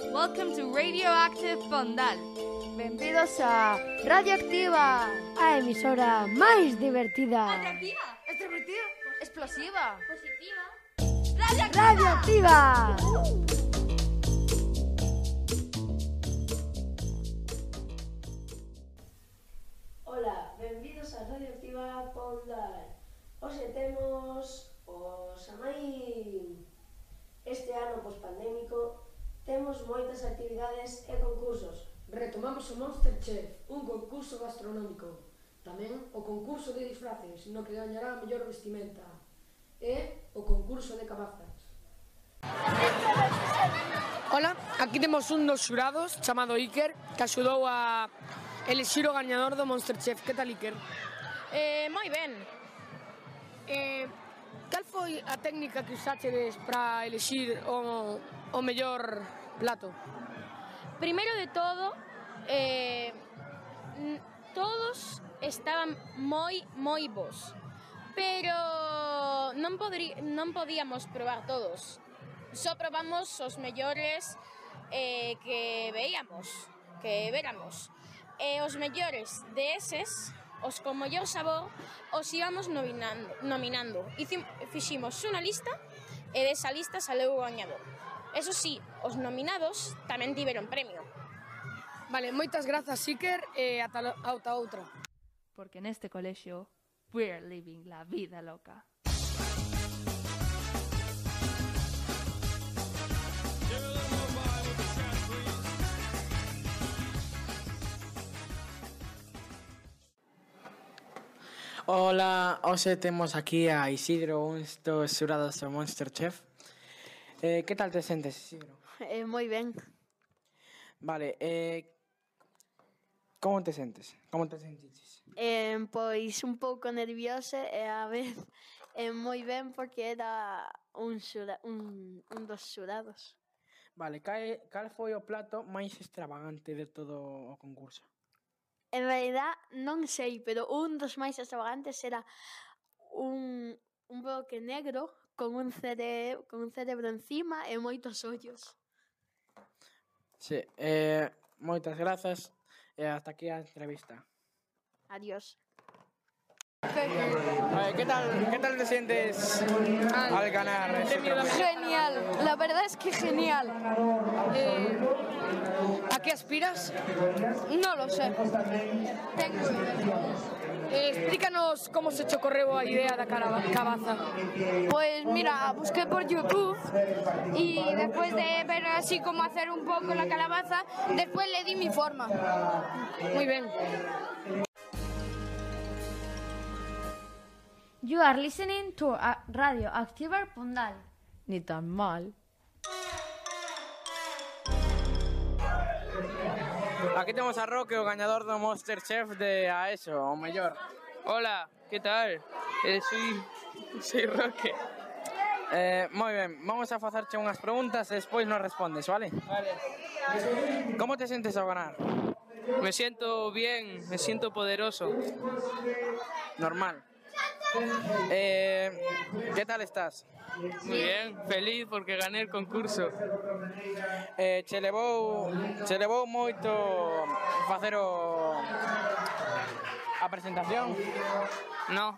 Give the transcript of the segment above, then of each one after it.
Welcome to Radioactive Pondal. Benvidos a Radioactiva, a emisora máis divertida. Atractiva, extrovertida, explosiva, Positiva. Radioactiva. Ola, benvidos a Radioactiva Pondal. Hoxe temos o Samai. Este ano pospandémico temos moitas actividades e concursos. Retomamos o Monsterchef, un concurso gastronómico. Tamén o concurso de disfraces, no que gañará a mellor vestimenta. E o concurso de cabazas. Ola, aquí temos un dos xurados chamado Iker que axudou a elixir o gañador do Monsterchef. Que tal, Iker? Moi ben. Cal foi a técnica que usachedes para elixir o mellor plato? Primeiro de todo, todos estaban moi bons, pero non podíamos probar todos. Só probamos os mellores que véramos. E os mellores deses, os con mellor sabor, os íbamos nominando. Fiximos unha lista e desa lista saleu o gañador. Eso sí, os nominados tamén tiveron premio. Vale, moitas grazas, Iker, e ata outra. Porque neste colexio, we're living la vida loca. Ola, hoxe temos aquí a Isidro, un dos xurados do Monsterchef. Que tal te sentes, Isidro? Moi ben. Vale, como te sentes? Como te sentiches? Pois un pouco nerviosa e a vez moi ben porque era un dos xurados. Vale, cal foi o plato máis extravagante de todo o concurso? En realidad non sei, pero un dos máis extravagantes era un bloque negro con un cerebro encima e moitos ollos. Sí, moitas grazas e hasta aquí a entrevista. Adiós. ¿Qué tal te sientes al ganar ese premio? Genial, la verdad es que genial. A que aspiras? No lo sé. Explícanos como se che ocorreu a idea da cabaza. Pues mira, busqué por YouTube y después de ver así como hacer un poco la calabaza, después le di mi forma. Moi ben. You are listening to Radio Activa Pondal. Ni tan mal. Aquí temos a Roque, o gañador do Monsterchef de AESO, o mellor. Hola, ¿qué tal? Soy Roque. Moi ben, vamos a facerche unhas preguntas e despois nos respondes, vale? Vale. Como te sentes ao ganar? Me siento bien, me siento poderoso. Normal. ¿Qué tal estás? Muy bien, feliz porque gané el concurso. Che levou moito facer a presentación? No.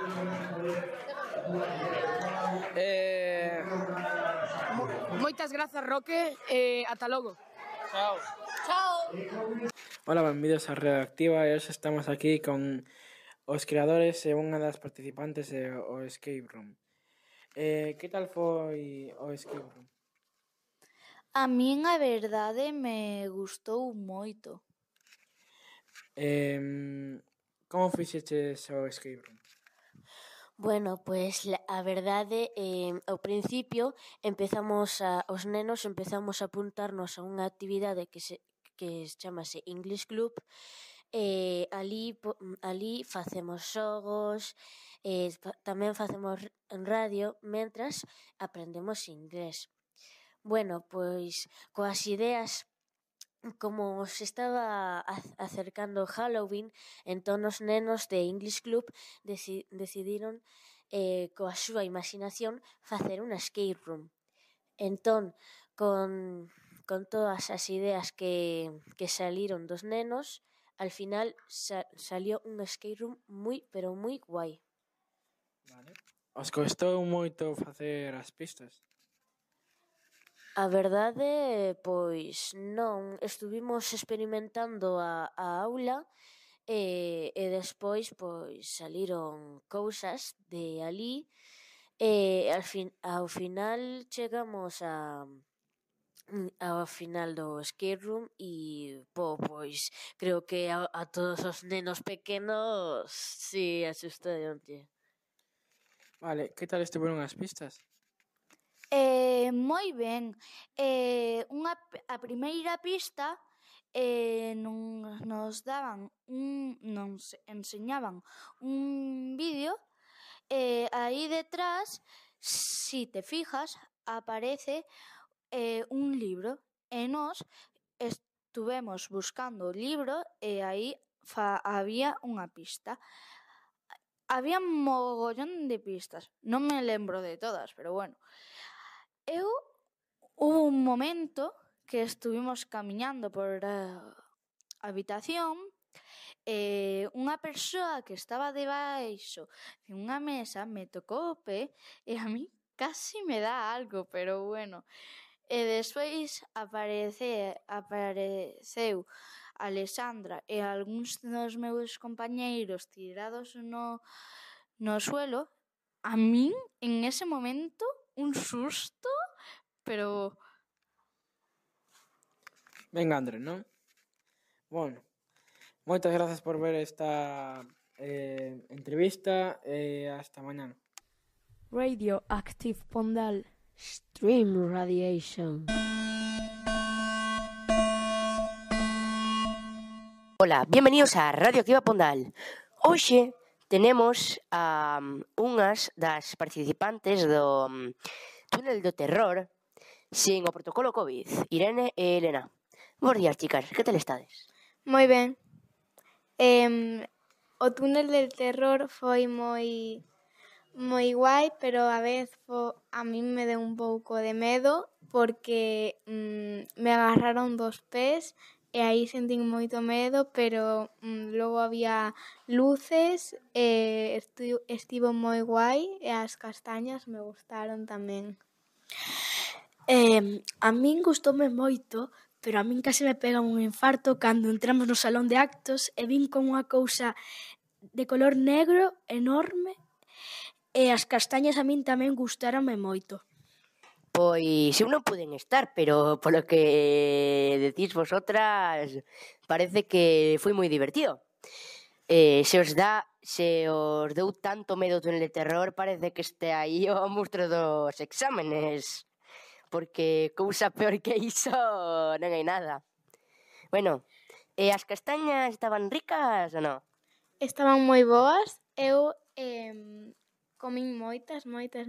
Moitas grazas, Roque, e ata logo. Chao. Hola, benvidos a Radioactiva e hoxe estamos aquí con os creadores e unha das participantes do Escape Room. Que tal foi o Escape Room? A min a verdade me gustou moito. Como fixeches o Escape Room? Bueno, pues a verdade, ao principio os nenos empezamos a apuntarnos a unha actividade que chamase English Club. Ali facemos xogos, tamén facemos radio mentras aprendemos inglés. Bueno, pois coas ideas, como se estaba acercando Halloween, entón os nenos de English Club decidiron coa súa imaginación facer unha escape room. Entón, con con todas as ideas que saliron dos nenos, al final salió un skate room moi, pero moi guai. Vale. Os costou moito facer as pistas? A verdade, pois non, estuvimos experimentando a aula e despois pois saliron cousas de ali e ao final chegamos ao final do skate room e pois creo que a todos os nenos pequenos si asustaronlle. Vale, que tal estiveron as pistas? Moi ben. A primeira pista nos daban nos enseñaban un vídeo e aí detrás, si te fijas, aparece un libro e nós estuvemos buscando o libro e aí había unha pista. Había mogollón de pistas, non me lembro de todas, pero bueno. Hubo un momento que estuvimos camiñando por a habitación e unha persoa que estaba debaixo de unha mesa me tocou o pé e a mí casi me dá algo, pero bueno. E despois apareceu Alexandra e algúns dos meus compañeiros tirados no suelo. A min, en ese momento, un susto, pero... Ben, André, non? Bueno, moitas grazas por ver esta entrevista e hasta mañana. Radioactive Pondal. Stream Radiation. Hola, bienvenidos a Radioactiva Pondal. Hoxe tenemos a unhas das participantes do túnel do terror sin o protocolo COVID, Irene e Elena. Bos días, chicas, que tal estades? Moi ben. O túnel del terror foi moi guai, pero a vez a mí me deu un pouco de medo porque me agarraron dos pés e aí sentín moito medo, pero logo había luces e estivo moi guai e as castañas me gustaron tamén. A min gustoume moito, pero a min case me pega un infarto cando entramos no salón de actos e vin con unha cousa de color negro enorme e as castañas a min tamén gustaronme moito. Pois eu non puden estar, pero polo que decís vosotras parece que foi moi divertido. Se os deu tanto medo o túnel de terror, parece que este aí o monstro dos exámenes, porque cousa peor que iso non hai nada. Bueno, e as castañas estaban ricas ou non? Estaban moi boas, eu comín moitas,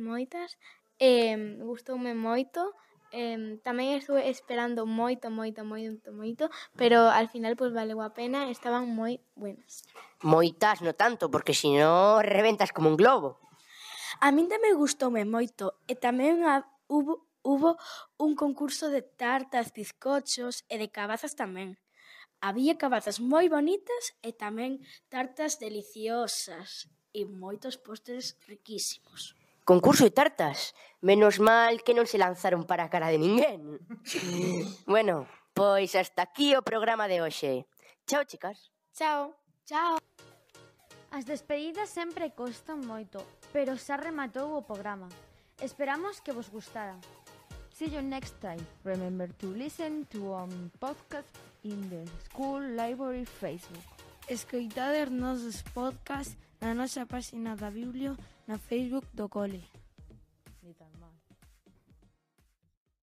gustoume moito, tamén estuve esperando moito, pero al final pois valeu a pena, estaban moi buenas. Moitas, no tanto, porque senón reventas como un globo. A min tamén gustoume moito e tamén hubo un concurso de tartas, bizcochos e de cabazas tamén. Había cabazas moi bonitas e tamén tartas deliciosas e moitos postres riquísimos. Concurso de tartas? Menos mal que non se lanzaron para a cara de ninguén. Bueno, pois hasta aquí o programa de hoxe. Chao, chicas. Chao. Chao. As despedidas sempre costan moito, pero xa rematou o programa. Esperamos que vos gustara. See you next time. Remember to listen to podcast in the School Library Facebook. Escoitade os nosos podcasts na nosa páxina da Biblio na Facebook do Cole.